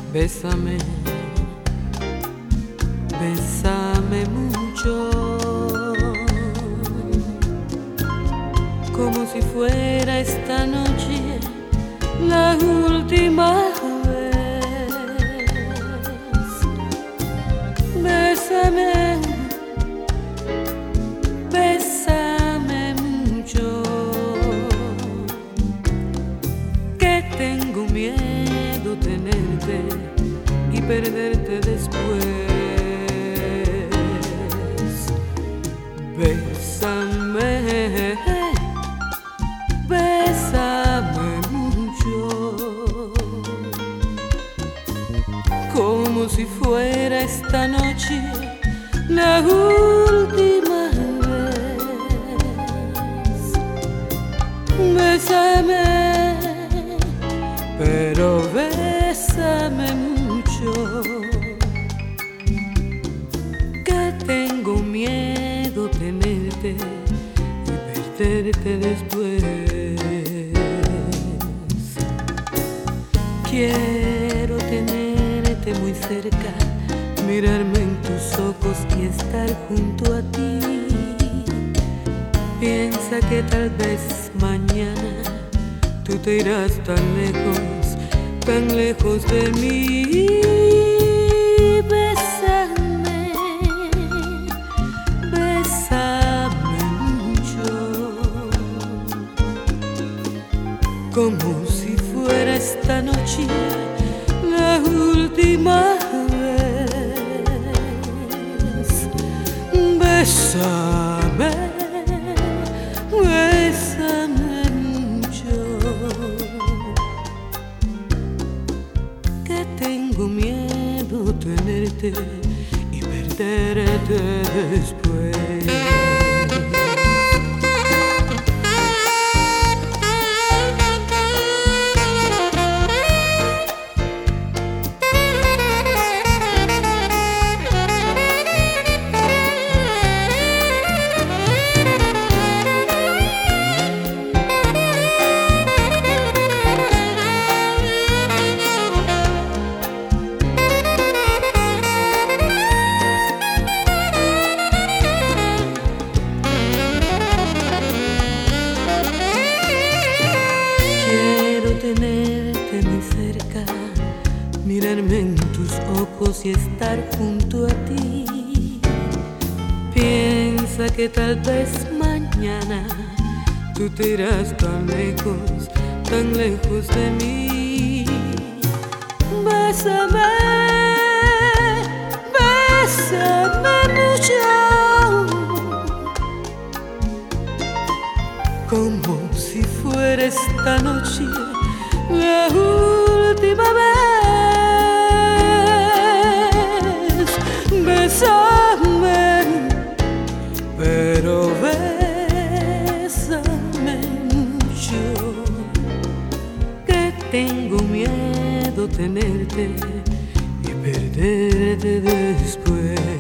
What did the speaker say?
Bésame, bésame mucho, como si fuera esta noche la última vez. Bésame, bésame mucho, que tengo miedo tenerte y perderte después. Bésame, bésame mucho, como si fuera esta noche la última vez. Bésame, pero bésame mucho, que tengo miedo tenerte y perderte después. Quiero tenerte muy cerca, mirarme en tus ojos y estar junto a ti. Piensa que tal vez mañana tú te irás tan lejos de mí. Bésame, bésame mucho, como si fuera esta noche la última vez. Bésame, bésame mucho, que tengo miedo tenerte y perderte después. Tenerte muy cerca, mirarme en tus ojos y estar junto a ti. Piensa que tal vez mañana tú te irás tan lejos de mí. Bésame, bésame mucho, como si fuera esta noche la última vez. Bésame, pero bésame mucho, que tengo miedo tenerte y perderte después.